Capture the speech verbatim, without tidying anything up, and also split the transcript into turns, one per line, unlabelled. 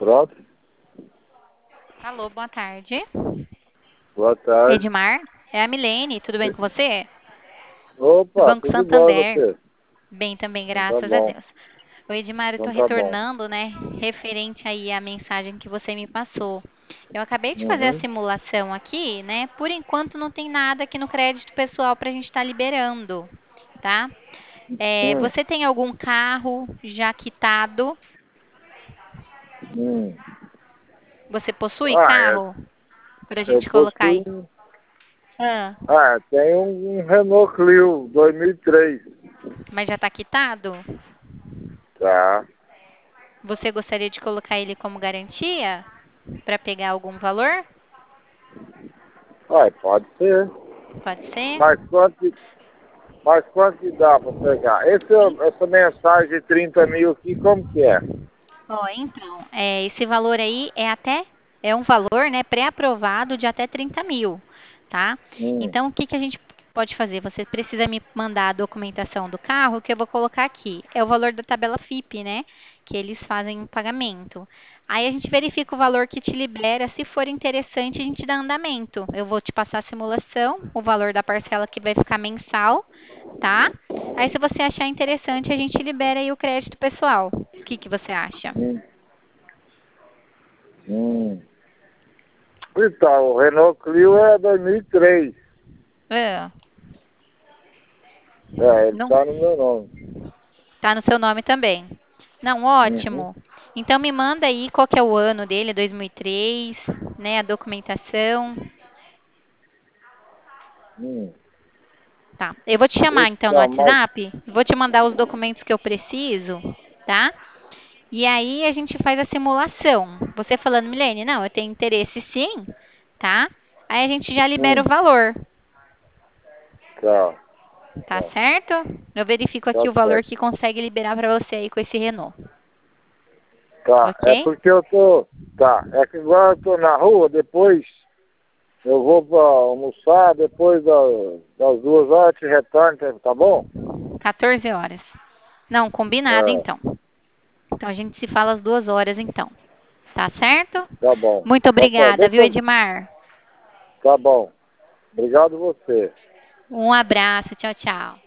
Pronto.
Alô, boa tarde.
Boa tarde.
Edmar, é a Milene, tudo bem com você? Do
Opa,
Banco
tudo bom e
Santander.
você?
Bem também,
Então tá
graças a
bom.
Deus. O Edmar, eu tô
Então tá bom.
retornando, né, referente aí à mensagem que você me passou. Eu acabei de fazer a
Uhum.
simulação aqui, né? Por enquanto não tem nada aqui no crédito pessoal pra gente estar liberando, tá? É,
Hum.
você tem algum carro já quitado?
Hum.
Você possui
Ah, eu,
carro pra
eu
gente colocar aí?
possuo.
Ah,
Ah, tem um, um Renault Clio dois mil e três.
mas já tá quitado?
Tá.
Você gostaria de colocar ele como garantia para pegar algum valor?
Ah, pode ser.
Pode ser?
Mas quanto, que- mas quanto que dá pra pegar? Esse, essa mensagem de trinta mil aqui, como que é?
Ó, então, é, esse valor aí é até é um valor, né, pré-aprovado de até trinta mil, tá?
Hum.
Então, o que que a gente pode fazer? Você precisa me mandar a documentação do carro que eu vou colocar aqui. É o valor da tabela F I P, né? Que eles fazem o pagamento. Aí a gente verifica o valor que te libera. Se for interessante, a gente dá andamento. Eu vou te passar a simulação, o valor da parcela que vai ficar mensal, tá? Aí, se você achar interessante, a gente libera aí o crédito pessoal. O que que você acha?
Hum. Hum. Então, o Renault Clio é dois mil e três.
Ah,
É, ele
não
tá no meu nome.
tá no seu nome também. Não,
Uhum.
ótimo. Então me manda aí qual que é o ano dele, dois mil e três, né, a documentação.
Hum.
Tá. Eu vou te chamar então no
Então, mas
WhatsApp, vou te mandar os documentos que eu preciso, tá? E aí a gente faz a simulação. Você falando, Milene, não, eu tenho interesse sim, tá? Aí a gente já libera
hum,
o valor,
tá,
tá
tá,
certo? Eu verifico
tá
aqui o valor
certo.
que consegue liberar para você aí com esse Renault,
Tá, é
ok?
porque eu tô. Tá, é que agora eu tô na rua, depois eu vou pra almoçar, depois da, das duas horas te retorno, tá tá bom?
quatorze horas. Não, combinado
É,
então. Então a gente se fala às duas horas então. Tá certo?
tá bom.
Muito
Tá certo.
obrigada,
Deixa
viu,
eu.
Edmar?
Tá bom. Obrigado você.
Um abraço. Tchau, tchau.